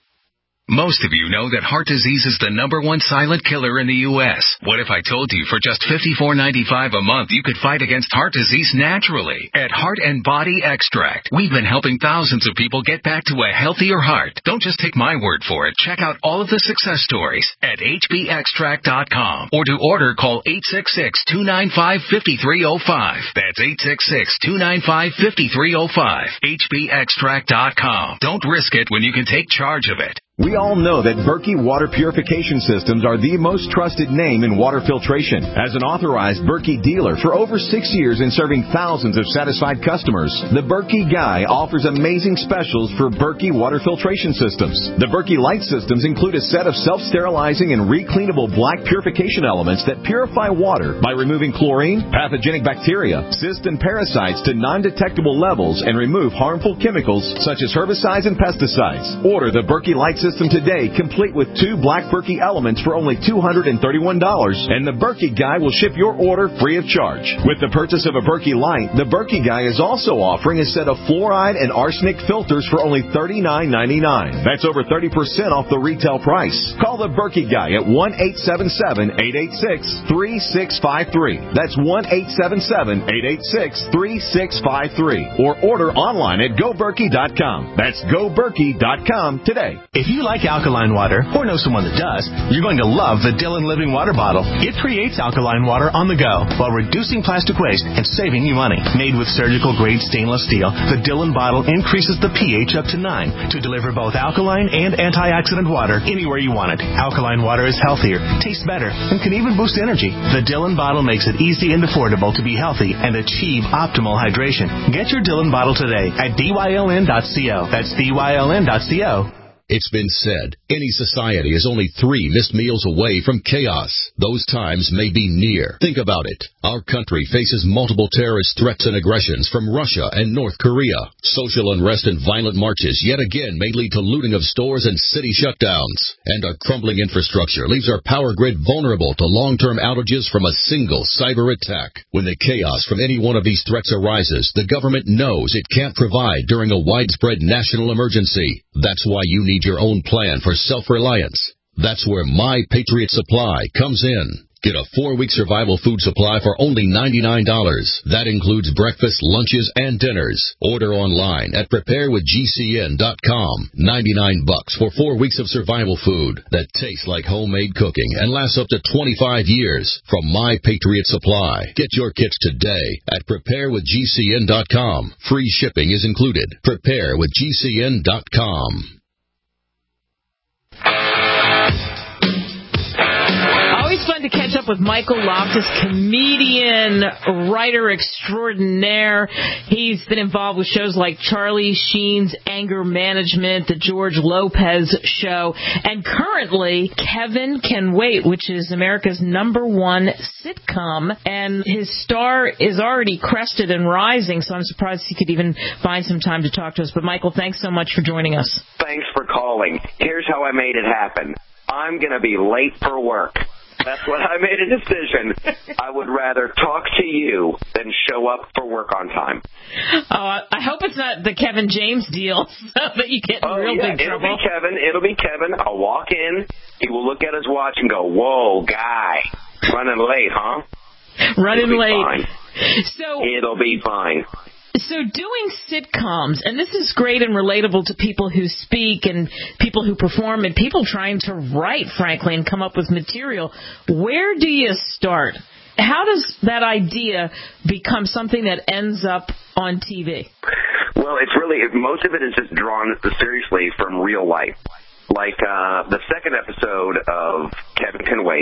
Most of you know that heart disease is the number one silent killer in the U S What if I told you for just fifty-four ninety-five a month you could fight against heart disease naturally? At Heart and Body Extract, we've been helping thousands of people get back to a healthier heart. Don't just take my word for it. Check out all of the success stories at H B extract dot com, or to order, call eight six six, two nine five, five three zero five. That's eight six six, two nine five, five three zero five. H B extract dot com. Don't risk it when you can take charge of it. We all know that Berkey Water Purification Systems are the most trusted name in water filtration. As an authorized Berkey dealer for over six years and serving thousands of satisfied customers, the Berkey Guy offers amazing specials for Berkey Water Filtration Systems. The Berkey Light Systems include a set of self-sterilizing and recleanable black purification elements that purify water by removing chlorine, pathogenic bacteria, cysts, and parasites to non-detectable levels and remove harmful chemicals such as herbicides and pesticides. Order the Berkey Light System today, complete with two black Berkey elements for only two hundred thirty-one dollars, and the Berkey Guy will ship your order free of charge. With the purchase of a Berkey Light, the Berkey Guy is also offering a set of fluoride and arsenic filters for only thirty-nine ninety-nine. That's over thirty percent off the retail price. Call the Berkey Guy at one eight seven seven, eight eight six, three six five three. That's one eight seven seven, eight eight six, three six five three. Or order online at go berkey dot com. That's go berkey dot com today. If you like alkaline water, or know someone that does, you're going to love the Dillon Living Water Bottle. It creates alkaline water on the go while reducing plastic waste and saving you money. Made with surgical-grade stainless steel, the Dillon bottle increases the pH up to nine to deliver both alkaline and antioxidant water anywhere you want it. Alkaline water is healthier, tastes better, and can even boost energy. The Dillon bottle makes it easy and affordable to be healthy and achieve optimal hydration. Get your Dillon bottle today at D Y L N dot co. That's D Y L N dot co. It's been said, any society is only three missed meals away from chaos. Those times may be near. Think about it. Our country faces multiple terrorist threats and aggressions from Russia and North Korea. Social unrest and violent marches yet again may lead to looting of stores and city shutdowns. And our crumbling infrastructure leaves our power grid vulnerable to long-term outages from a single cyber attack. When the chaos from any one of these threats arises, the government knows it can't provide during a widespread national emergency. That's why you need your own plan for self-reliance. That's where My Patriot Supply comes in. Get a four-week survival food supply for only ninety-nine dollars. That includes breakfast, lunches, and dinners. Order online at prepare with G C N dot com. ninety-nine bucks for four weeks of survival food that tastes like homemade cooking and lasts up to twenty-five years from My Patriot Supply. Get your kits today at prepare with G C N dot com. Free shipping is included. prepare with G C N dot com. Always fun to catch up with Michael Loftus, comedian, writer extraordinaire. He's been involved with shows like Charlie Sheen's Anger Management, The George Lopez Show, and currently Kevin Can Wait, which is America's number one sitcom. And his star is already crested and rising, so I'm surprised he could even find some time to talk to us. But Michael, thanks so much for joining us. Thanks for calling. Here's how I made it happen. I'm going to be late for work. That's what I made a decision. I would rather talk to you than show up for work on time. Oh, I hope it's not the Kevin James deal so that you get in oh, real yeah, big it'll trouble. Be Kevin. It'll be Kevin. I'll walk in. He will look at his watch and go, "Whoa, guy, running late, huh?" Running it'll late. Fine. So it'll be fine. So doing sitcoms, and this is great and relatable to people who speak and people who perform and people trying to write, frankly, and come up with material. Where do you start? How does that idea become something that ends up on T V? Well, it's really, most of it is just drawn seriously from real life. Like uh, the second episode of Kevin Can Wait,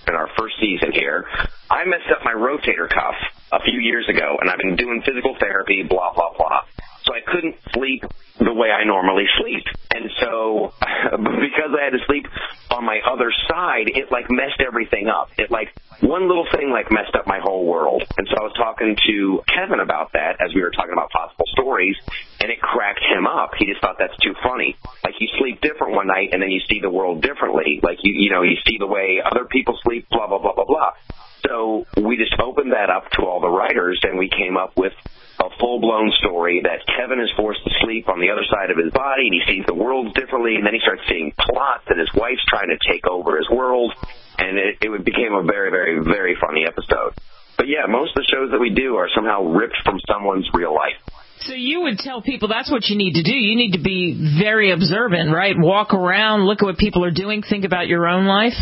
in our first season here, I messed up my rotator cuff a few years ago, and I've been doing physical therapy, blah, blah, blah. So I couldn't sleep the way I normally sleep. And so because I had to sleep on my other side, it, like, messed everything up. It, like, one little thing, like, messed up my whole world. And so I was talking to Kevin about that as we were talking about possible stories, and it cracked him up. He just thought that's too funny. Like, you sleep different one night, and then you see the world differently. Like, you, you know, you see the way other people sleep, blah, blah, blah, blah, blah. So we just opened that up to all the writers, and we came up with a full-blown story that Kevin is forced to sleep on the other side of his body, and he sees the world differently, and then he starts seeing plots, and his wife's trying to take over his world, and it, it became a very, very, very funny episode. But, yeah, most of the shows that we do are somehow ripped from someone's real life. So you would tell people that's what you need to do. You need to be very observant, right? Walk around, look at what people are doing, think about your own life.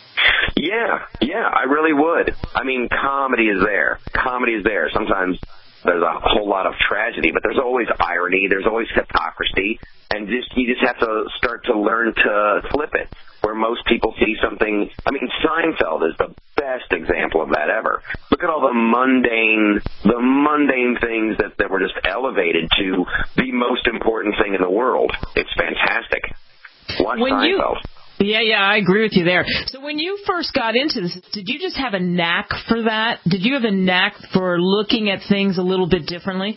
Yeah, yeah, I really would. I mean, comedy is there. Comedy is there. Sometimes there's a whole lot of tragedy, but there's always irony, there's always hypocrisy, and just you just have to start to learn to flip it, where most people see something. I mean, Seinfeld is the best example of that ever. Look at all the mundane, the mundane things that, that were just elevated to the most important thing in the world. It's fantastic. Watch when Seinfeld. You- Yeah, yeah, I agree with you there. So when you first got into this, did you just have a knack for that? Did you have a knack for looking at things a little bit differently?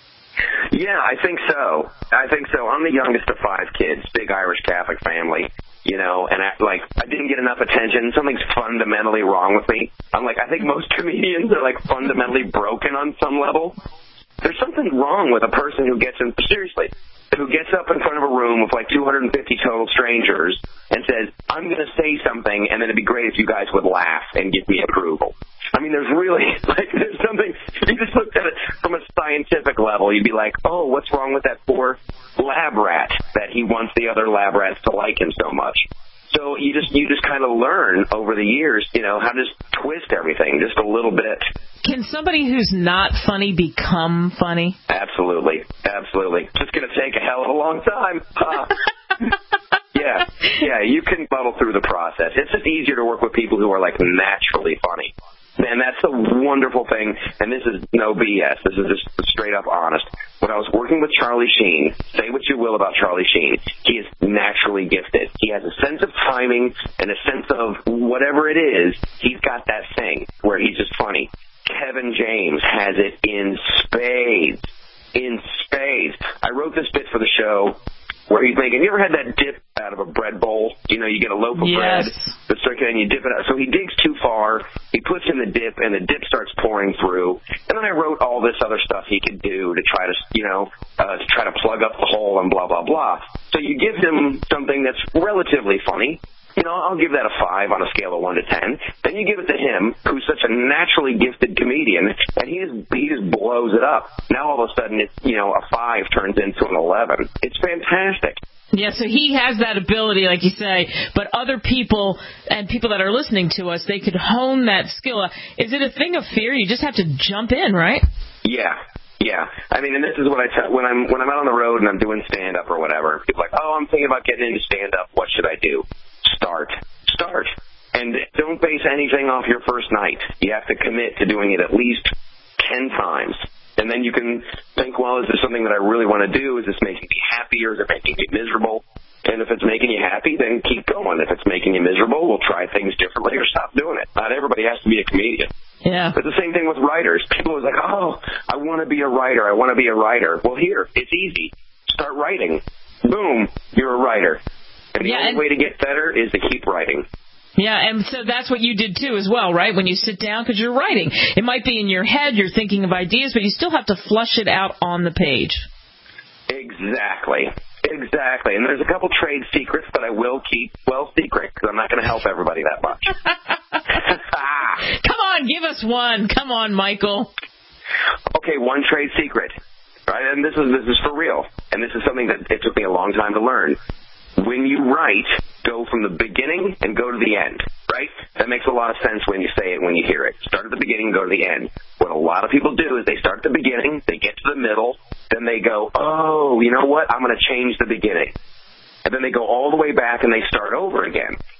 Yeah, I think so. I think so. I'm the youngest of five kids, big Irish Catholic family, you know, and I, like, I didn't get enough attention. Something's fundamentally wrong with me. I'm like, I think most comedians are, like, fundamentally broken on some level. There's something wrong with a person who gets in, seriously, who gets up in front of a room with like two hundred fifty total strangers and says, I'm going to say something, and then it'd be great if you guys would laugh and give me approval. I mean, there's really, like, there's something, if you just looked at it from a scientific level, you'd be like, oh, what's wrong with that poor lab rat that he wants the other lab rats to like him so much? So you just you just kind of learn over the years, you know, how to just twist everything just a little bit. Can somebody who's not funny become funny? Absolutely. Absolutely. It's just going to take a hell of a long time. Uh, yeah. Yeah, you can muddle through the process. It's just easier to work with people who are, like, naturally funny. And that's the wonderful thing, and this is no B S. This is just straight up honest. When I was working with Charlie Sheen, say what you will about Charlie Sheen, he is naturally gifted. He has a sense of timing and a sense of whatever it is, he's got that thing where he's just funny. Kevin James has it in spades. In spades. I wrote this bit for the show where he's making, you ever had that dip out of a bread bowl? You know, you get a loaf of yes. bread, the circuit, and you dip it out. So he digs too far, he puts in the dip, and the dip starts pouring through. And then I wrote all this other stuff he could do to try to, you know, uh, to try to plug up the hole and blah, blah, blah. So you give him something that's relatively funny. You know, I'll give that a five on a scale of one to ten. Then you give it to him, who's such a naturally gifted comedian, and he just, he just blows it up. Now all of a sudden, it's, you know, a five turns into an eleven. It's fantastic. Yeah, so he has that ability, like you say, but other people and people that are listening to us, they could hone that skill. Is it a thing of fear? You just have to jump in, right? Yeah. Yeah, I mean, and this is what I tell when I'm when I'm out on the road and I'm doing stand up or whatever. People are like, oh, I'm thinking about getting into stand up. What should I do? Start, start, and don't base anything off your first night. You have to commit to doing it at least ten times, and then you can think, well, is this something that I really want to do? Is this making me happy or is it making me miserable? And if it's making you happy, then keep going. If it's making you miserable, we'll try things differently or stop doing it. Not everybody has to be a comedian. Yeah. But the same thing with writers. People are like, oh, I want to be a writer. I want to be a writer. Well, here, it's easy. Start writing. Boom, you're a writer. And the yeah, only and- way to get better is to keep writing. Yeah, and so that's what you did too as well, right? When you sit down, because you're writing. It might be in your head, you're thinking of ideas, but you still have to flush it out on the page. Exactly. Exactly. And there's a couple trade secrets that I will keep well secret because I'm not going to help everybody that much. Come on, give us one. Come on, Michael. Okay, one trade secret. Right? And this is this is for real. And this is something that it took me a long time to learn. When you write, go from the beginning and go to the end, right? That makes a lot of sense when you say it, when you hear it. Start at the beginning, go to the end. What a lot of people do is they start at the beginning, they get to the middle, then they go, oh, you know what? I'm going to change the beginning. And then they go all the way back and they start over again.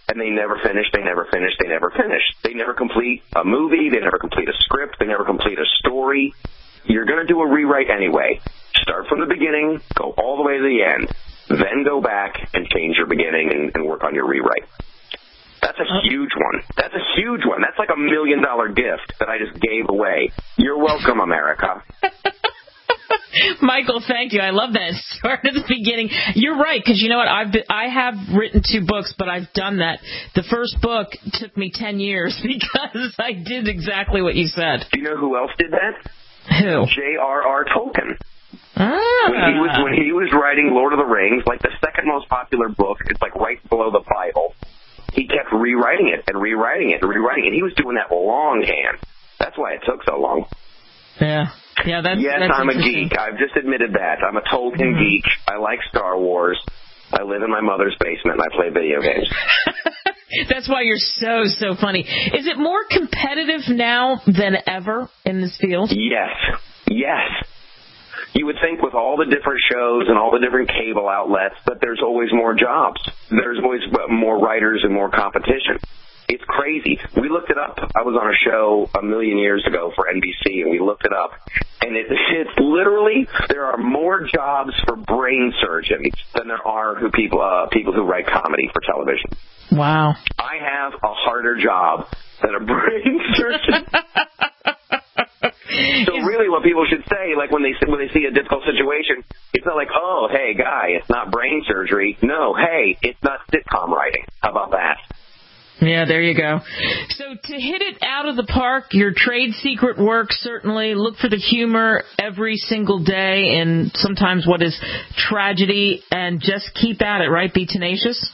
and they never finish, they never finish, they never finish. They never complete a movie, they never complete a script, they never complete a story. You're going to do a rewrite anyway. Start from the beginning, go all the way to the end, then go back and change your beginning and, and work on your rewrite. That's a huge one. That's a huge one. That's like a million dollar gift that I just gave away. You're welcome, America. Michael, thank you. I love that. Start at the beginning. You're right, because you know what? I've been, I have written two books, but I've done that. The first book took me ten years because I did exactly what you said. Do you know who else did that? Who? J R R Tolkien. Ah. When he was when he was writing Lord of the Rings, like the second most popular book, it's like right below the Bible. He kept rewriting it and rewriting it and rewriting it. And he was doing that longhand. That's why it took so long. Yeah. Yeah, that's, yes, that's I'm a geek. I've just admitted that. I'm a Tolkien mm-hmm. geek. I like Star Wars. I live in my mother's basement and I play video games. That's why you're so, so funny. Is it more competitive now than ever in this field? Yes. Yes. You would think with all the different shows and all the different cable outlets that there's always more jobs. There's always more writers and more competition. It's crazy. We looked it up. I was on a show a million years ago for N B C, and we looked it up. And it, it's literally, there are more jobs for brain surgeons than there are who people uh, people who write comedy for television. Wow. I have a harder job than a brain surgeon. So really what people should say, like when they when they see a difficult situation, it's not like, oh, hey, guy, it's not brain surgery. No, hey, it's not sitcom writing. How about that? Yeah, there you go. So to hit it out of the park, your trade secret work, certainly. Look for the humor every single day and sometimes what is tragedy, and just keep at it, right? Be tenacious?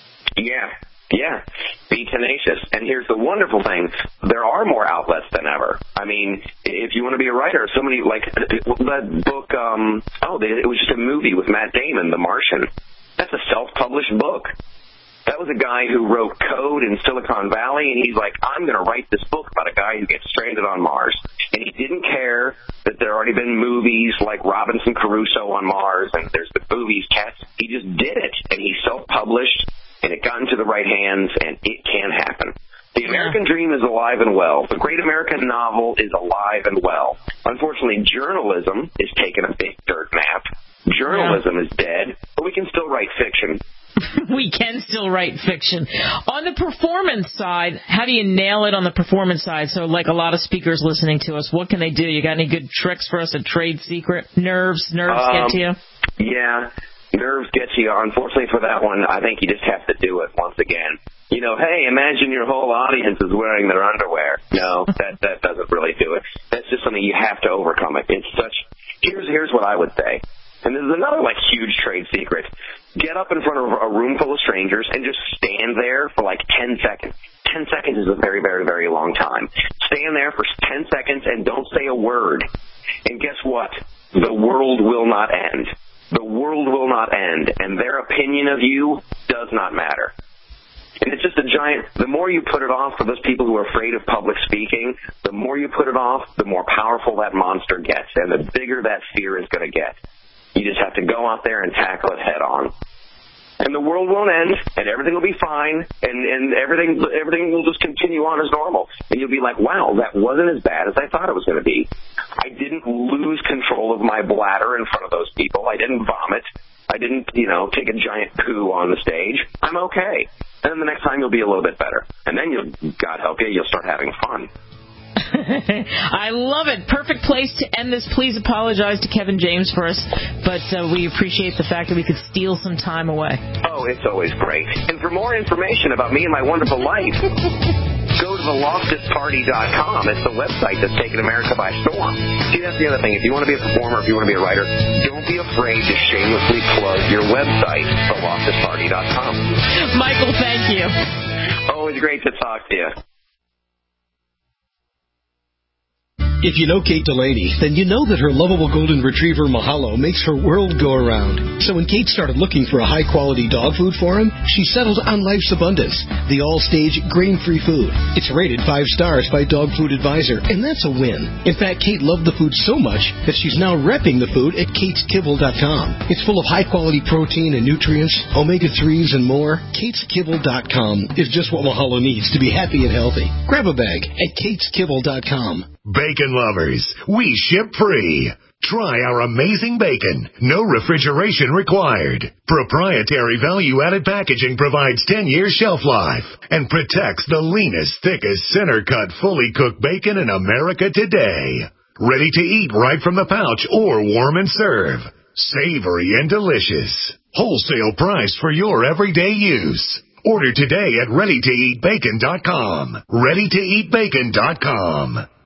Yeah. Yeah, be tenacious. And here's the wonderful thing. There are more outlets than ever. I mean, if you want to be a writer, so many, like, that book, um, oh, it was just a movie with Matt Damon, The Martian. That's a self-published book. That was a guy who wrote Code in Silicon Valley, and he's like, I'm going to write this book about a guy who gets stranded on Mars. And he didn't care that there had already been movies like Robinson Crusoe on Mars, and there's the movies, Cats. He just did it, and he self-published. And it got into the right hands, and it can happen. The American dream is alive and well. The great American novel is alive and well. Unfortunately, journalism is taking a big dirt nap. Journalism yeah. is dead, but we can still write fiction. We can still write fiction. On the performance side, how do you nail it on the performance side? So like a lot of speakers listening to us, what can they do? You got any good tricks for us, a trade secret? Nerves? Nerves um, get to you? Yeah. Nerves get you. Unfortunately for that one, I think you just have to do it once again. You know, hey, imagine your whole audience is wearing their underwear. No, that that doesn't really do it. That's just something you have to overcome it. It's such. Here's here's what I would say, and this is another like huge trade secret. Get up in front of a room full of strangers and just stand there for like ten seconds. Ten seconds is a very, very, very long time. Stand there for ten seconds and don't say a word. And guess what? The world will not end. The world will not end, and their opinion of you does not matter. And it's just a giant, the more you put it off for those people who are afraid of public speaking, the more you put it off, the more powerful that monster gets, and the bigger that fear is going to get. You just have to go out there and tackle it head on. And the world won't end, and everything will be fine, and, and everything everything will just continue on as normal. And you'll be like, wow, that wasn't as bad as I thought it was going to be. I didn't lose control of my bladder in front of those people. I didn't vomit. I didn't, you know, take a giant poo on the stage. I'm okay. And then the next time you'll be a little bit better. And then you'll, God help you, you'll start having fun. I love it. Perfect place to end this. Please apologize to Kevin James for us, but uh, we appreciate the fact that we could steal some time away. Oh, it's always great. And for more information about me and my wonderful life, go to the loftus party dot com. It's the website that's taken America by storm. See, that's the other thing. If you want to be a performer, if you want to be a writer, don't be afraid to shamelessly plug your website, the loftus party dot com. Michael, thank you. Always great to talk to you. If you know Kate Delaney, then you know that her lovable golden retriever Mahalo makes her world go around. So when Kate started looking for a high-quality dog food for him, she settled on Life's Abundance, the all-stage grain-free food. It's rated five stars by Dog Food Advisor, and that's a win. In fact, Kate loved the food so much that she's now repping the food at kates kibble dot com. It's full of high-quality protein and nutrients, omega threes, and more. kates kibble dot com is just what Mahalo needs to be happy and healthy. Grab a bag at kates kibble dot com. Bacon lovers, we ship free. Try our amazing bacon. No refrigeration required. Proprietary value-added packaging provides ten years shelf life and protects the leanest, thickest, center-cut, fully cooked bacon in America today. Ready to eat right from the pouch or warm and serve. Savory and delicious. Wholesale price for your everyday use. Order today at ready to eat bacon dot com. ready to eat bacon dot com.